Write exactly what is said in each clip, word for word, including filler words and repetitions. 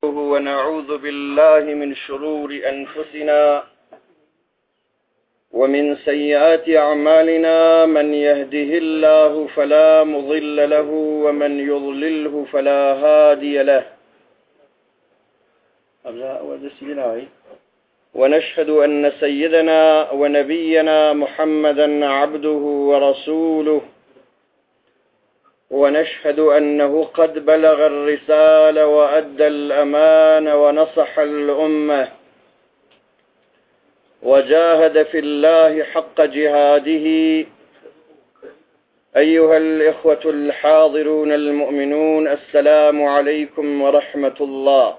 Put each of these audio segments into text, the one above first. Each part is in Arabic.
ونعوذ بالله من شرور أنفسنا ومن سيئات أعمالنا من يهده الله فلا مضل له ومن يضلله فلا هادي له ونشهد أن سيدنا ونبينا محمدا عبده ورسوله ونشهد أنه قد بلغ الرسالة وأدى الأمانة ونصح الأمة وجاهد في الله حق جهاده. أيها الإخوة الحاضرون المؤمنون، السلام عليكم ورحمة الله.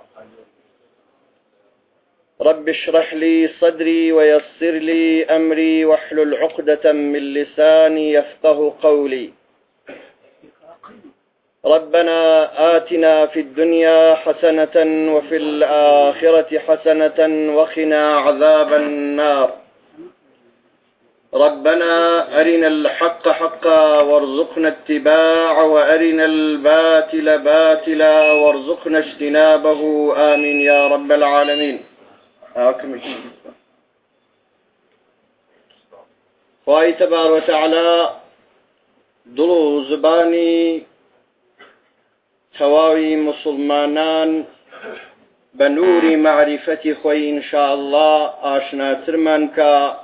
رب اشرح لي صدري ويسر لي أمري واحلل عقدة من لساني يفقه قولي. ربنا آتنا في الدنيا حسنة وفي الآخرة حسنة وقنا عذاب النار. ربنا أرنا الحق حقا وارزقنا اتباعه وأرنا الباطل باطلا وارزقنا اجتنابه، آمين يا رب العالمين. خواهي تبارك وتعالى دلو زباني تواوي مسلمانان بنور معرفة خوي إن شاء الله آشنا ترمان كا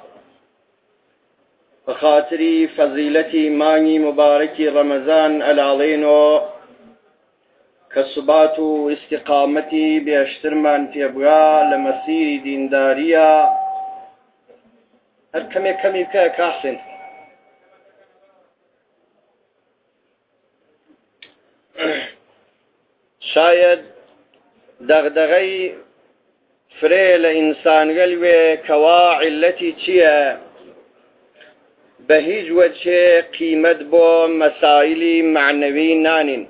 بخاطري فضيلتي ماني مباركي رمضان العلينو كالصبات استقامتي بأشترمان في أبغى لمسير دين داريا هركمي كمي كاحسن شاید دغدغی فریل انسان قلبي كوا علتي چیه به هیچ وجه قیمت بو مسائلی معنوی نانین.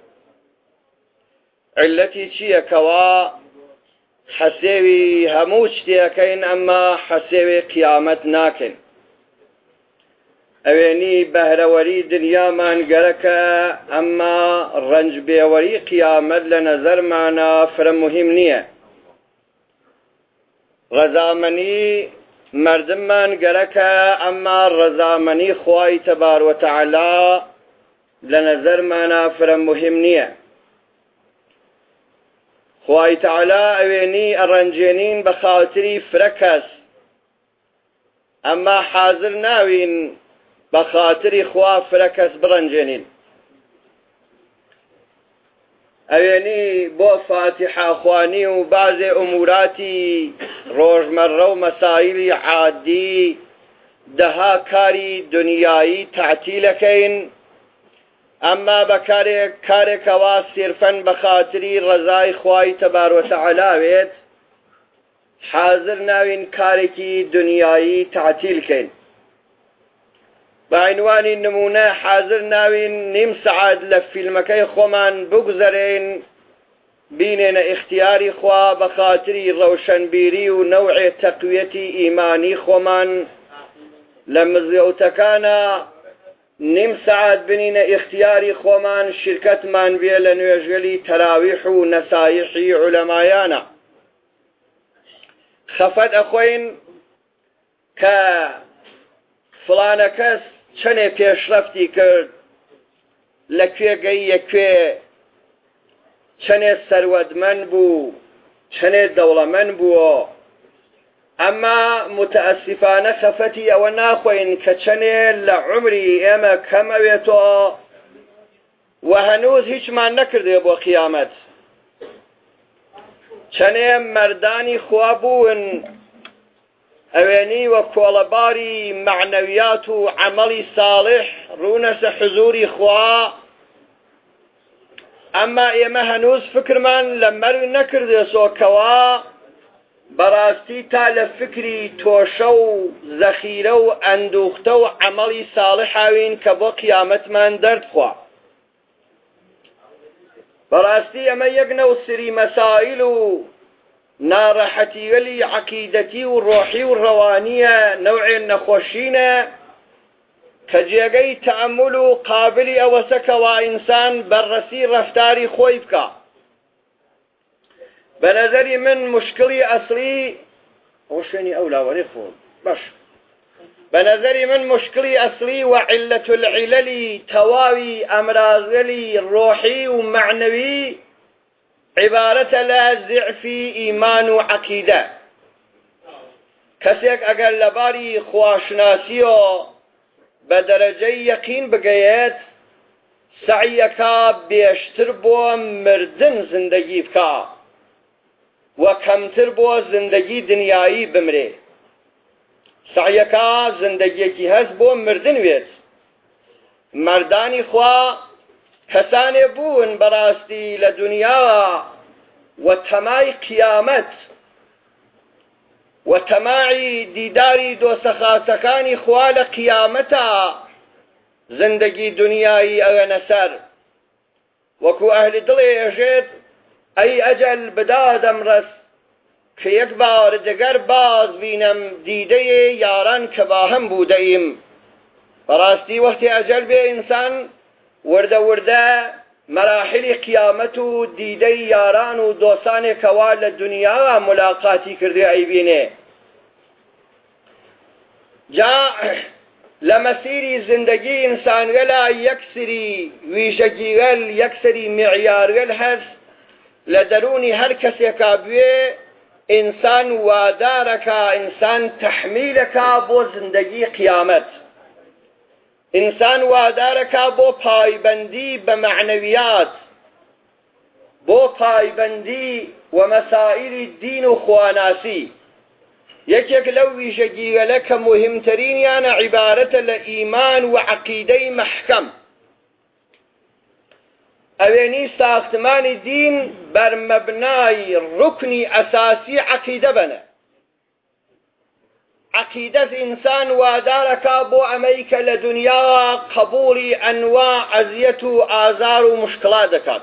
علتي چیه كوا حسیوی هموش تیکین اما حسیوی قیامت ناکن. اوینی بهروری دنیا من گرکه اما رنج بیوری قیامت لنظر معنا فر مهم نیه. رضامنی مردم من گرکه اما رضامنی خواهی تبار و تعالی لنظر معنا فر مهم نیه. خواهی تعالی اوینی الرنجینین بخاطری فرکس اما حاضر ناوین بخاطر خوا فركس برنجنين. اويني بو فاتحة خواني وبعض اموراتي روزمره ومسائل عادي دها كاري دنياي تعتيلكين اما بكاري كاري كوا صرفا بخاطري رضاي خواي تبار وتعالى بيت حاضر ناوين كاريكي دنياي تعتيلكين. بعنوان النمونة حاضر ناوين نيم سعاد لفيلمكي خومان بگذرين بيننا اختياري خوا بخاطري روشنبيري ونوع تقويتي إيماني خومان لمزيوتكانا نيم سعاد بنينا اختياري خومان شركة من بيلا نيجلي تراويح ونسايحي علمايانا خفت أخوين كفلان كس چنه پیشرفتی کرد لکوی گئی یکوی چنه سرودمند بو چنه دولمند بو اما متاسفانه خفتی او ناخوین که چنه لعمری اما کم اویتو و هنوز هیچ من نکرده بو قیامت. چنه مردانی خوابون اواني وكولباري معنويات وعملي صالح رونس حضوري خوا اما ايما هنوز فكر من لما نكر ديسو كوا براستي تال فكري توشو ذخيرو اندوختو عملي صالح اوين كبو قيامت من درد خوا براستي اما يقنو سري مسائلو ناراحتي ولي عقيدتي والروحي والروانية نوع النخوشينة كجيغي تأملو قابلي أوسك وإنسان برسي رفتاري خويبك بنظري من مشكلي أصلي وشني أولى وريخون باش بنظري من مشكلي أصلي وعلة العلل تواوي أمراضي روحي ومعنوي عبارة لا ضعف إيمان وعقيدة كسيك أقل لباري خواشناسيو بدرجة يقين بقيت سعيكا بيشتر بو مردن زندگی بكا وكمتر بو زندگی دنياي بمري سعيكا زندگی كي هز بو مردن ويت مرداني خوا كساني بون براستي لدنيا وتماي قيامت وتماعي ديداري دو سخاسكاني خوال قيامتا زندگي دنياي اغا نسر وكو اهل دلي اجيت اي اجل بداد امرس كي يكبار دقر باز بينم ديدي ياران كباهم بودئيم براستي وقت اجل بي انسان ورده ورده مراحل قيامته ديدي ياران و دوسان كوال الدنيا ملاقاتي كردي عيبينه جاء لمسيري زندگي انسان غلا يكسري ويشجي غل يكسري معيار غل هس لدروني هر كسي كابوه انسان وادارك انسان تحميلك بو زندگي قيامت انسان وادارك بو پایبندی بمعنويات بو پایبندی ومسائل الدين وخواناسي يكيك لو يشجي لك مهمترين يعني عبارة الإيمان وعقيدي محكم أويني ساختمان الدين برمبناي ركني أساسي عقيدة بنا عقيدة إنسان وادارك بو أميك لدنيا قبول أنواع أزية آزار ومشكلاتك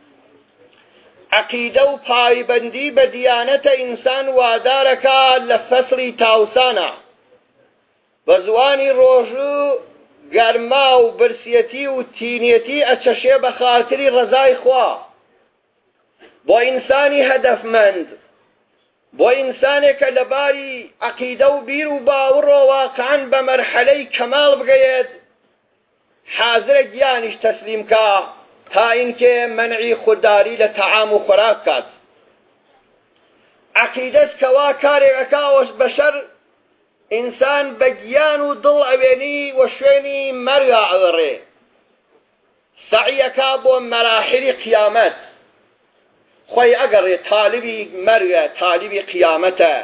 عقيدة وپایبندی بديانة إنسان وادارك لفصل تاوسانا بزواني روجو گرما و برسيتي و تينيتي أتشي بخاطري رضاي خوا بو إنساني هدف مند بو إنسانك لباري عقيدة و بير و باور واقعا بمرحلة كمال بقيت حاضر جيانش تسليم كا تا اینکه منعی خودداری لطعام و خوراک کات عقیدت کوا کاری اکاوش بشر انسان بگیان و دل اوینی و شوینی مرگا اغره سعیکا بو مراحل قیامت خوی اگره طالبی مرگا طالبی قیامتا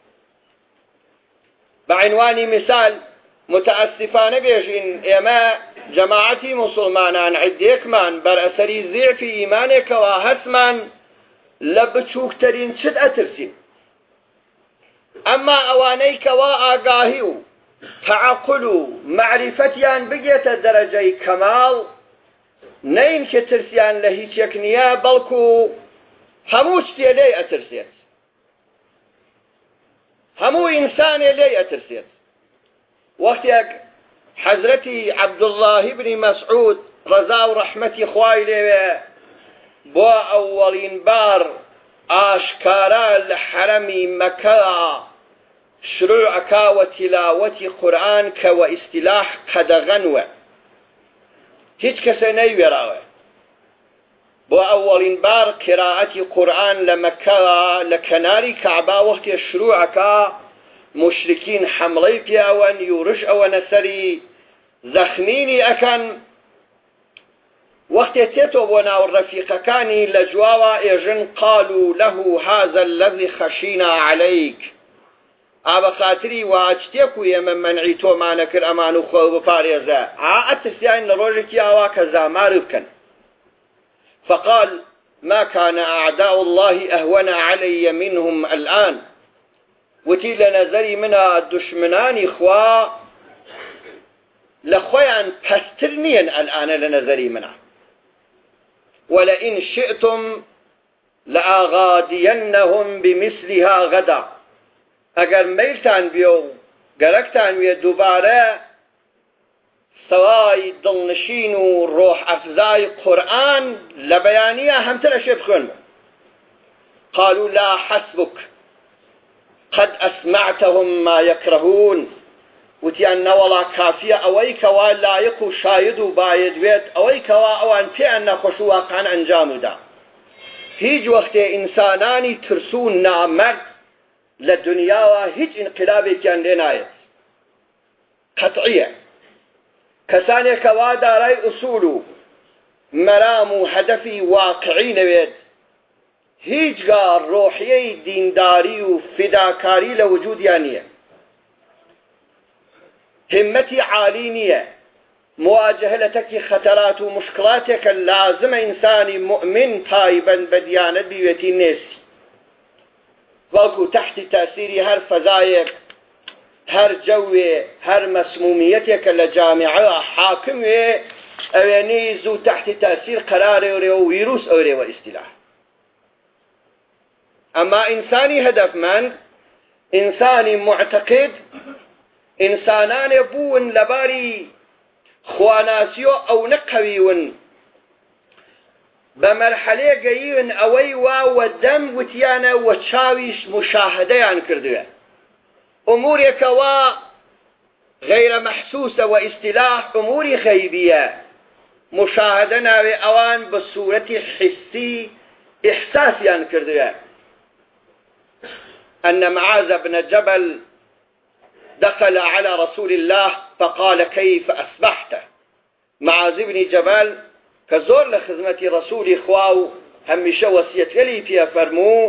بعنوانی مثال متأسفانه بيجين اما جماعتي مسلمانان عديكمان بر اثري ضعف ايمانك وهسمان لبچوكترين شد اترسين اما اوانيك واغاهيو تعقلوا معرفتيان بقيت درجة كمال نين كترسيان لهيش يكنيا بلكو هموش لي اترسيت همو انسان لي اترسيت وقتك حضرتي عبد الله بن مسعود رضا ورحمتي خوالي بو اولين بار اشكارا لحرمي مكة شروعك وتلاوة قرآن كواستلاح قد غنوة هيك كسني وراوه بو اولين بار قراءة قرآن لمكة لكناري كعبة وقت شروعك مشركين حملي بياوان يورش او نسري زخميني اكن وقت تيتو بنا والرفيق كاني لجواوا ايجن قالوا له هذا الذي خشينا عليك ابا خاطري واجتيكو يمن منعيتو ما نكر امانو خو بفاريزا عاءت سيان لروجك ياوا كذا ماربكن فقال ما كان اعداء الله اهون علي منهم الان وتي لنظري منا دشمناني خوا لخويا تسترنين الآن لنظري منا ولئن شئتم لأغادينهم بمثلها غدا اگر ميلتان بيو قرقتان بيو دوباره سواي دلنشين وروح أفزاي قرآن لبيانية همتر أشياء بخون قالوا لا حسبك قد أسمعتهم ما يكرهون وتيان نولا كافية أويك ولا يكو شايد بايد بيت أويك وأوان بيان خشوا كان أنجام دا هيج وقت إنساناني ترسون نامرد للدنيا وهيج انقلابي كان لنايت قطعية كساني كوادا راي أصول مرام هدفي واقعي نويد هيج قار روحيي دينداري وفداكاري لوجود يانية همتي عالينية مواجهة لتك خطرات ومشكلاتك اللازم إنساني مؤمن طايبا بديانة بيوتي نيسي والكو تحت تأثيري هر فزايك هر جوي هر مسموميتك لجامعة حاكم اواني زو تحت تأثير قرار اوري وويروس اوري واستلاح اما انساني هدف من انساني معتقد انسانان بون لباري خواناسيو او نقويون بمرحلة جايين اوي واو ودم وتيانا وتشاويش مشاهدة كردوه امور كوا غير محسوسة واستلاح امور غيبية مشاهدنا بأوان بصورة حسي إحساسيا كردوه أن معاذ بن جبل دخل على رسول الله فقال كيف أصبحت معاذ بن جبل كزور لخدمة رسول إخواه همشة وسيت لي في فرمو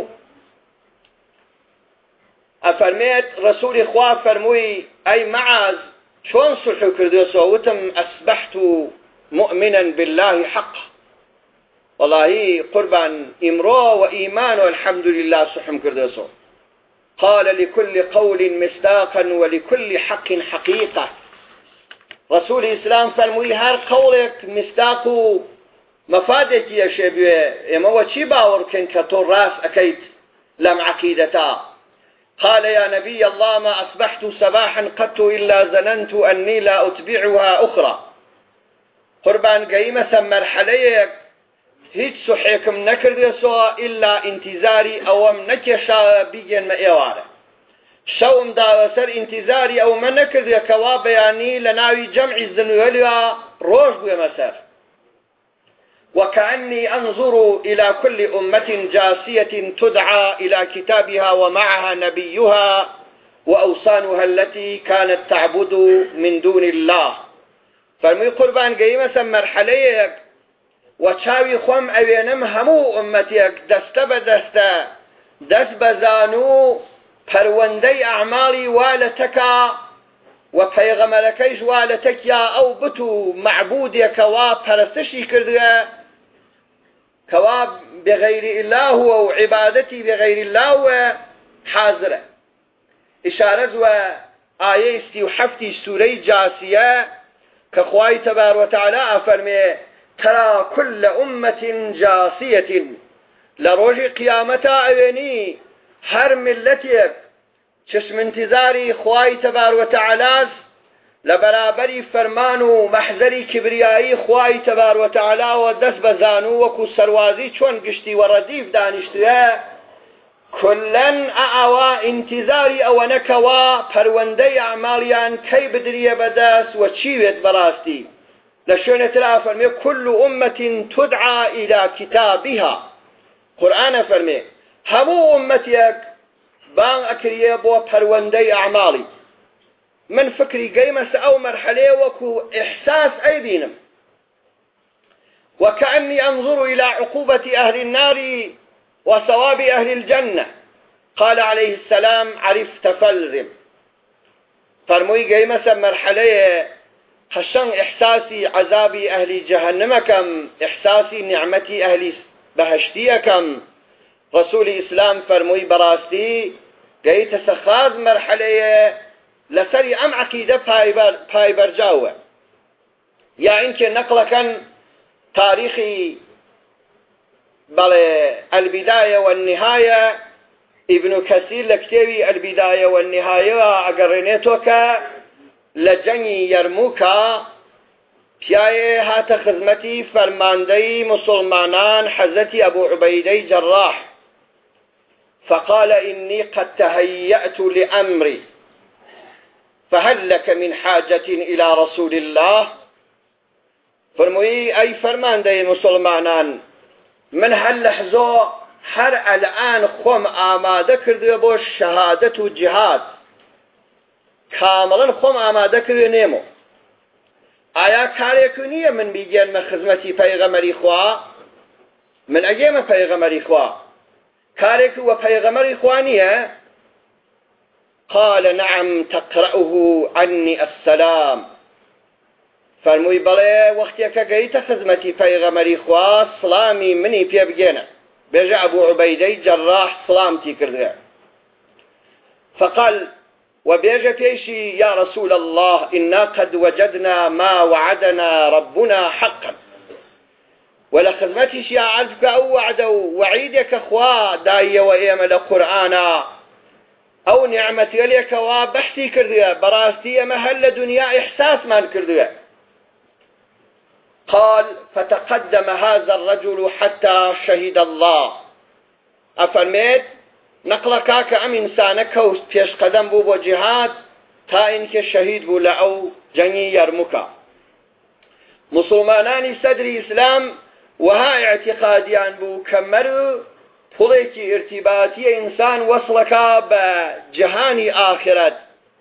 أفرميت رسول إخواه فرموي أي معاذ شون صلحوا كردو صوتم أصبحت مؤمنا بالله حقا والله قربان إمرو وإيمان والحمد لله صحم كردو صوت قال لكل قول مصداقا ولكل حق حقيقة رسول الإسلام فرموي هر قولك مصداق مفادك يا شبيه إما وشي باور كن كتور راس أكيد لم عقيدتا قال يا نبي الله ما أصبحت صباحا قط إلا ظننت أني لا أتبعها أخرى قربان قيمة مرحليك هيج صحيكم نكر يسوع إلا انتظاري أو منكشا بيجن ما إيواره شوم دا سر انتظاري أو من نكر يكوا بياني لناوي جمع الزنواليا روش بمسار وكأني أنظر إلى كل أمة جاسية تدعى إلى كتابها ومعها نبيها وأوصانها التي كانت تعبد من دون الله فرمي قربان قيمة مرحليك وشاوي خم أبينم همو أمتيك دست بدست دست بزانو پروندي أعمالي والتكا وبيغملكيش والتك يا أو بتو معبودي كوا پرستشي كردوا كوا بغير الله وعبادتي بغير الله حاضرة إشارة وآية استيوحفتي سورة جاسية كخواي تبار وتعالى أفرمي ترى كل أمة جاسية لروج قيامتا أبني هر ملتك چشم انتظاري خواي تبار وتعالى لبرابري فرمانو محذري كبريائي خواي تبار وتعالى ودس بزانو وكو سروازي چون قشتي ورديف دانشتوه كلن أعوى انتظاري أو نكوا پروندي أعماليان كي بدري بداس وچيوت براستي لشونة تلا فرمي كل أمة تدعى إلى كتابها قرآن فرمي همو أمتيك بان أكريه بو پروندي أعمالي من فكري قيمة أو مرحلة وكو إحساس أيدينم وكأني أنظر إلى عقوبة أهل النار وثواب أهل الجنة قال عليه السلام عرفت فالزم فرموي قيمة مرحلة خشن إحساسي عذابي أهل جهنم كم إحساسي نعمتي أهل بهشتي كم رسول الإسلام فرموي براستي قيت سخاز مرحلة لسري أم عقيدة باي برجاوة يا إنك نقل كان تاريخي بل البداية والنهاية ابن كثير لكتابي البداية والنهاية أقرنيتوك لجني يرموكا پیای هات خدمتی فرماندهی مسلمانان حضرت ابو عبیده جراح فقال إني قد تهيأت لأمري فهل لك من حاجة إلى رسول الله؟ فرموي أي فرمان دي مسلمانان من هل لحظو هر الآن خم آماده کرده بو شهادت و جهاد کاملا خم آماده کرده نیمو آیا کاریکو نیه من بیگین من خدمتی پیغمبری خواه من اگیم پیغمبری خواه کاریکو و پیغمبری خواه نیه قال نعم تقرأه عني السلام فرموی بله وقتی که گیت خدمتی پیغمبری خواه سلامی منی پی بگینه بيجا أبو عبيدة جراح سلامتي كرده فقال وبيجا فيشي يا رسول الله إنا قد وجدنا ما وعدنا ربنا حقا ولا خدمتش يا عزك أو وعد وعيدك أخوة داية وإيما لقرآن أو نعمة لك وبحثي كرده براستي مهل دنيا إحساس ما كرده قال فتقدم هذا الرجل حتى شهد الله أفرميت نقلك كأم إنسانك فيش قدم بو جهاد تا إنك شهيد بو لأو جني يرمك مسلمانان صدر إسلام وها اعتقاديان بو كمرو فليك ارتباطي إنسان وصلك بجهاني آخرت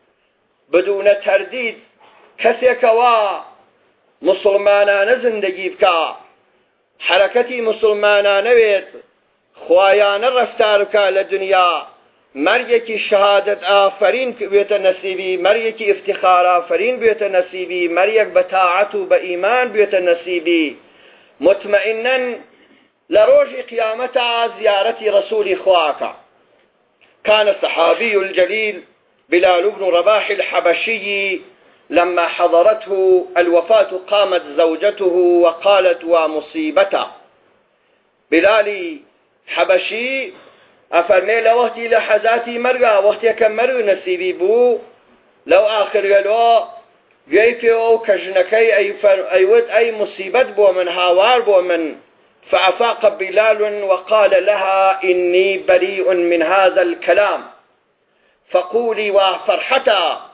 بدون ترديد كسيك وا مسلمانان زندگی بکا حرکتی مسلمانان وید خوایان رفتار بکا لدنیا مريكي شهادة آفرين بيت نسيبي مريكي افتخار آفرين بيت نسيبي مريك بتاعته بإيمان بيت نسيبي مطمئنا لروج قيامة زيارة رسول خواك. كان الصحابي الجليل بلال بن رباح الحبشي لما حضرته الوفاة قامت زوجته وقالت ومصيبته. بلالي حبشي أفرمي لوقتي لحظاتي مرقى وقتي كمرو نسيبي بو لو آخر قالوا جيفي أو كجنكي أي, أي, أي مصيبة بو من هاوار بو من فأفاق بلال وقال لها إني بريء من هذا الكلام فقولي وفرحتا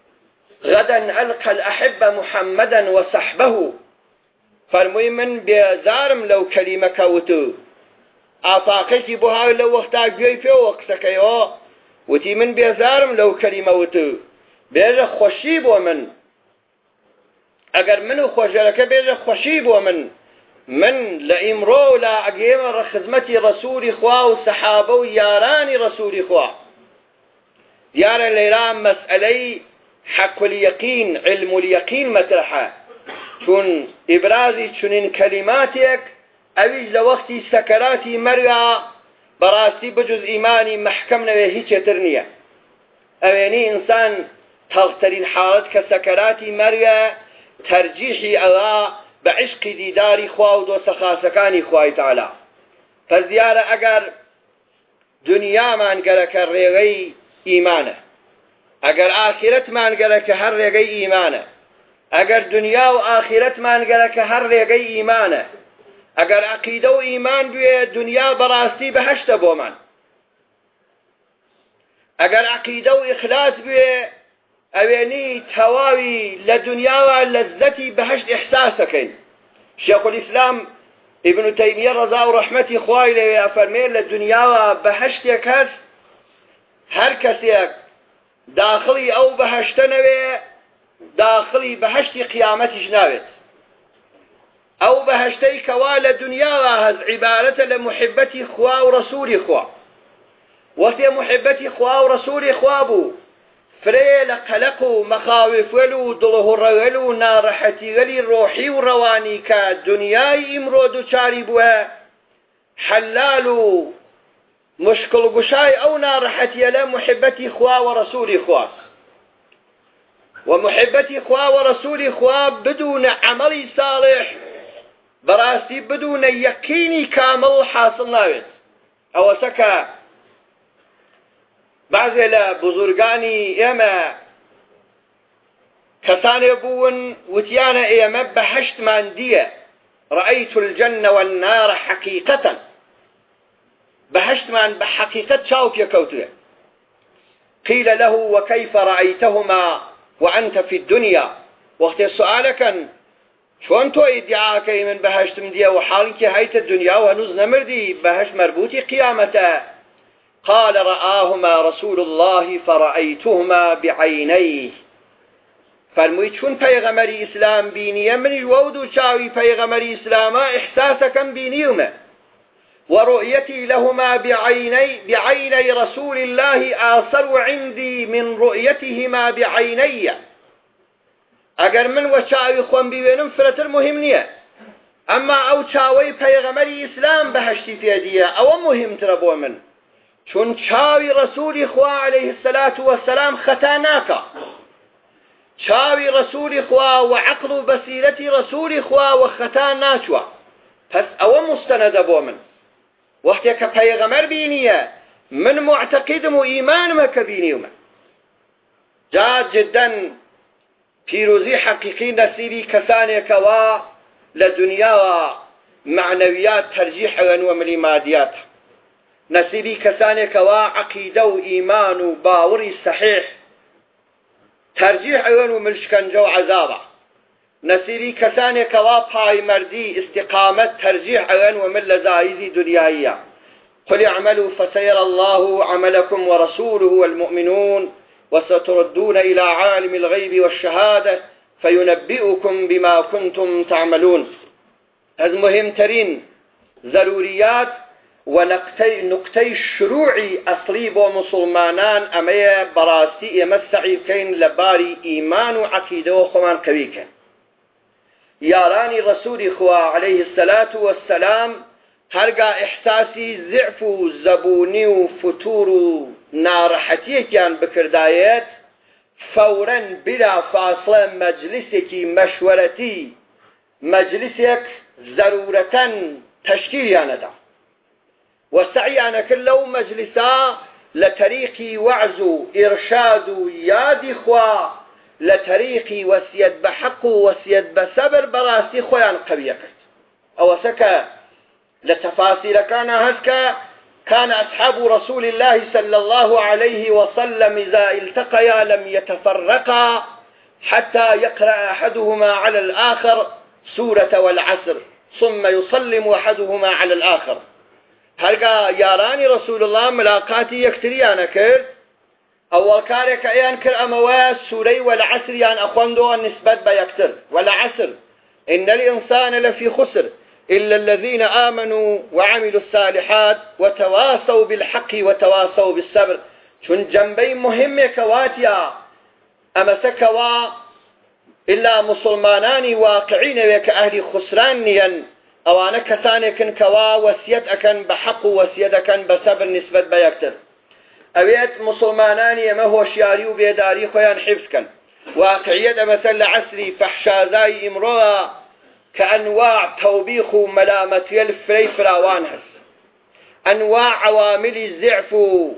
غدا ألقى الأحبة محمدا وصحبه. فرمي من بيزارم لو كلمة كوتو أفاقتي بها لو وقتا جيفي وقتكيو وتي من بيزارم لو كلمة وتو بيجا خوشيب ومن اگر منو خوشلك بيجا خوشيب ومن من لإمرو لا أقيم خدمتي رسول إخوة وصحابة وياراني رسول إخوة ديار الليلان مسألي حق اليقين علم اليقين مطرحة چون إبرازي چونين كلماتك أويج لوقتي سكراتي مرأة براسي بجز إيماني محكم نوي هيك ترنية أويني إنسان تغترين حالت كسكراتي مرأة ترجيحي ألا بعشق ديداري خواه ودو سخاسكاني خواه تعالى. فزيارة أقر دنيا ما انقلك الرغي إيمانه أقر آخرت ما انقلك هر رغي إيمانه أقر دنيا وآخرت ما انقلك هر رغي إيمانه أقر عقيدة وإيمان بيه دنيا براستي بهشت بومن أقر عقيدة وإخلاص بيه أويني تواوي لدنيا ولذتي بهشت إحساسكين. شيخ الإسلام ابن تيمية رضا ورحمتي خواهي له أفرمي لدنيا بهشت يكس هر كسيك داخلي أو بهشتنوي داخلي بهشت قيامتي جناوت أو بهشتي كوال دنيا هز عبارة لمحبتي خوا ورسولي خوا وفي محبتي خوا ورسولي خوابو فري لقلقو مخاوف ولو ضله الرغلو نارحتي غلي روحي ورواني كدنياي امرودو چاري بوها حلالو مشكل قشاي أو نارحتي لا محبتي خوا ورسولي خوا ومحبتي خوا ورسولي خوا بدون عملي صالح براسي بدون يقيني كامل حاصل ناويت أو سكا بعضی لا بزرگانی اما کسانی بون وتیانا اما بهشت ماندیه رأيت الجنة والنار حقيقة بهشتمان بحقيقة شاوف يكوتله. قيل له وكيف رأيتهما وأنت في الدنيا؟ وقت سؤالك شون تو ادعاك من بهشت من دي وحالك هيت الدنيا ونوز نمردي بهشت مربوطي قيامته؟ قال رآهما رسول الله فرأيتهما بعينيه. فرمويت شون پیغمبر اسلام بینیه من الوودو چاوی پیغمبر اسلام احساسكم بینیومه ورؤيتي لهما بعيني بعيني رسول الله آثر عندي من رؤيتهما بعيني. اگر من وچاوی خوان ببینم فرتر مهم نیه، اما او چاوی پیغمبر اسلام بهشتی فیدیه او مهم تر بو من، چون چاوی رسول خوا علیه الصلاة والسلام خطا ناکا، چاوی رسول خوا و عقل و بصیرتی رسول خوا و خطا ناچوا، پس او مستند بو من. وقتی که پیغمبر بینیه من معتقدم و ایمانم که بینیومه. جاد جدا پیروزی حقیقی نصیبی کسانی که وا لدنیا و معنویات ترجیح و ملی مادیات، نصیبی کسانی که وا عقیده و ایمان و باوری صحیح ترجیح و ملشکنجه و عذابه، نصیبی کسانی که وا پای مردی استقامت ترجیح و مل لذایزی دنیاییه. قل اعملوا فسيرى الله عملكم ورسوله والمؤمنون وستردون إلى عالم الغيب والشهادة فينبئكم بما كنتم تعملون. از مهمترین ضروريات ونقطي نقطي الشروعي أصلي بو مسلمانان أمي براسي مسعي كين لباري إيمان وعقيدة وخمان كويكين. ياراني رسول خوا عليه الصلاة والسلام هرگا احساسی ضعف و زبونی و فتور و ناراحتی کیان بکردایت فورا بلا فاصله مجلسکی مشورتی مجلسك ضرورتا تشکیلیانه دا و سعیانه کلو مجلسا لطریقی وعظ و ارشاد و یادی خوا لطریقی وسیت بحق و وسیت بصبر براسی خویان قویه کرد. او سکه لتفاصيل كان هسكا كان أصحاب رسول الله صلى الله عليه وسلم إذا التقيا لم يتفرقا حتى يقرأ أحدهما على الآخر سورة والعصر ثم يسلم أحدهما على الآخر. هرقا ياراني رسول الله ملاقاتي يكتريانا كرد أول كارك أيان كر أمواس سوري والعصر يان أخواندو النسبة بيكتر والعصر إن الإنسان لفي خسر إلا الذين آمنوا وعملوا الصالحات وتواصوا بالحق وتواصوا بالصبر. چون جنبي مهمة كواتيا أما سكوا إلا مسلمانان واقعين وك أهل خسرانيا أوانا كسانكن كوا وسيد أكن بحق وسيد أكن بصبر نسبة بيكتر. أبيت مسلمانان ما هو شياري وبيداري خويان حفظكن واقعية مثل عسري فحشازاي امرؤة كأنواع توبيخ وملامة الفري فراوان هس، أنواع عوامل الزعف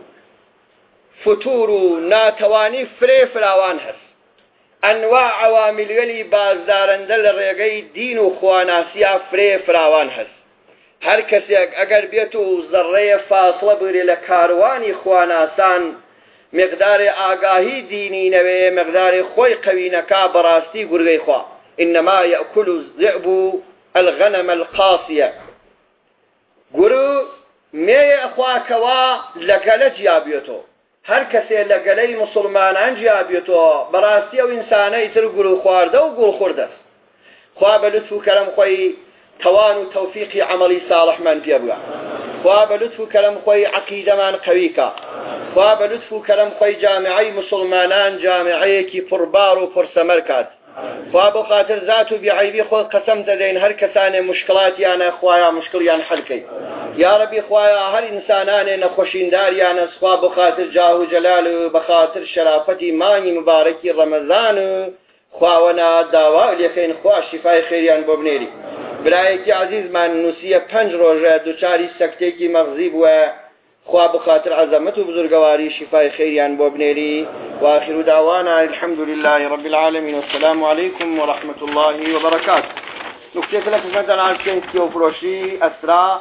فتور ناتواني فري فراوان هس، أنواع عوامل يلي بازدارن دل ريقي دين وخواناسيا فري فراوان هس. هر كسيك اگر بيتو ذرية فاصلة بري لكارواني خواناسان مقدار آگاهي ديني نوي مقدار خوي قوينكا براستي قرغي خوا. إنما يأكل الذئب الغنم القاصية. قرو مي أخواكوا لقل جيابيتو هر كسي لقلي مسلمان جيابيتو براسي و إنساني تر قرو خوارده و قرو خورده خواب لطفو كلام خوي توان و توفيقي عملي صالح من بيبغى خواب لطفو كلام خوي عقيدة من قويكا خواب لطفو كلام خوي جامعي مسلمانان جامعي كي فربار و فرسمركات خواب خاطر ذاتو بعيبي خود قسمت دين هر كساني مشكلات يانا خوايا مشكل يانا حلكي يا ربي خوايا هر إنسانان نخوشين دار يانا خواب خاطر جاه جلال بخاطر شرافتي ماني مباركي رمضان خواونا داوا ليكين خوا شفاء خيريان ببنيري برایکی عزیز من نوسیه پنج روزه دوچاری سکتێکی مەغزی بووە خوا بخاطر عظمت و بزرگواری شفای خیریان بۆ بنێری و آخر دعوانا الحمد لله رب العالمين والسلام عليكم ورحمة الله وبركاته. نکتێک لە خزمەتتان عەرض بکەین کێوفرۆشی ئەسرا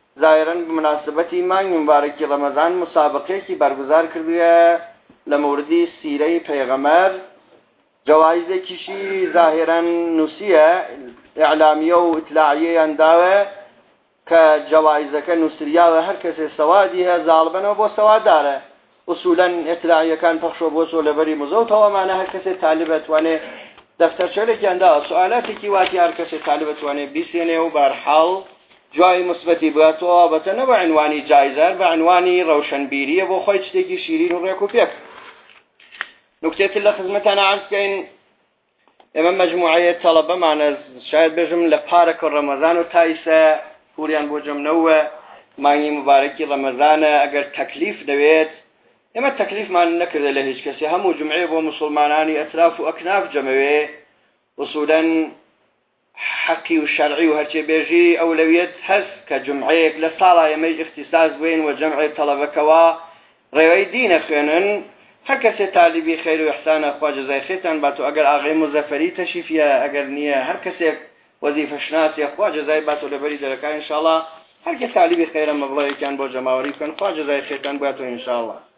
ظاهرا بمناسبەتی مانگی مبارەکی ڕەمەزان مسابقەیەکی بەرگوزار کردووە لە موردی سیرەی پەیغەمبەر جوایزێکیشی ظاهرا نووسیە ئیعلامیە و ئیطلاعیەیان داوە کە جوایزەکە نووسریاوە هەر کەسێ سەوادی هەیە زاڵبەنەوە بۆ سەواددارە ئوسوولەن ئیطلاعیەکان پەخشۆ بۆ چۆ لەبەری مزەوتەوەمانە هەر کەسێ تاالب دەتوانێت دەفتەرچەلێکیان داوە سوالاتێکی واتی هەر کەسێ تاالب دەتوانێت بیسێنێ و بەرحاڵ جوای مثبەتی بێتەوە بەتەنە بە عنوانی جایزە بە عنوانی ڕەوشنبیریە بۆ خۆی شتێکی شیرین و ڕێک و پێک نکتێتر لە خزمەتانە عەرز بکەین ئێمە مەجموعەیە تەڵەبەمانە شاید بێژم لە پارەکە ڕەمەزان و تایسە پوریان بۆ جەمنەوە مانگی مبارەکی ڕەمەزانە ئەگەر تەکلیف دەوێت ئێمە تەکلیفمان نەکردە لە هیچ کەسێ هەموو جمعێ بۆ موسڵمانانی ئەتراف و ئەکناف جەمەوێ وسوودەن حەقی و شەرعی و هەرچێ بێژی ئەولەویەت هەست کە جمعەیەک لە ساڵا ئێمەی اختصاص بووین و جەمعی تەڵەبەکەوە ڕێوەی دینە خوێنن هەر کەسێ تالیبی خەیر و ئیحسانە خوا جەزای خێرتان باتۆ ئەگەر ئاغای مزەفەری تەشریفیە ئەگەر نییە هەر کەسێک وەزیفەشناسیە خوا جەزای باتۆ لەبەری دەرەکە ئینشاءڵڵا هەر کەس تالیبی خەیرە مەبڵەیەکیان بۆ جەماوەری بکەن خوا جەزای خێرتان باتۆ ئینشاءڵڵا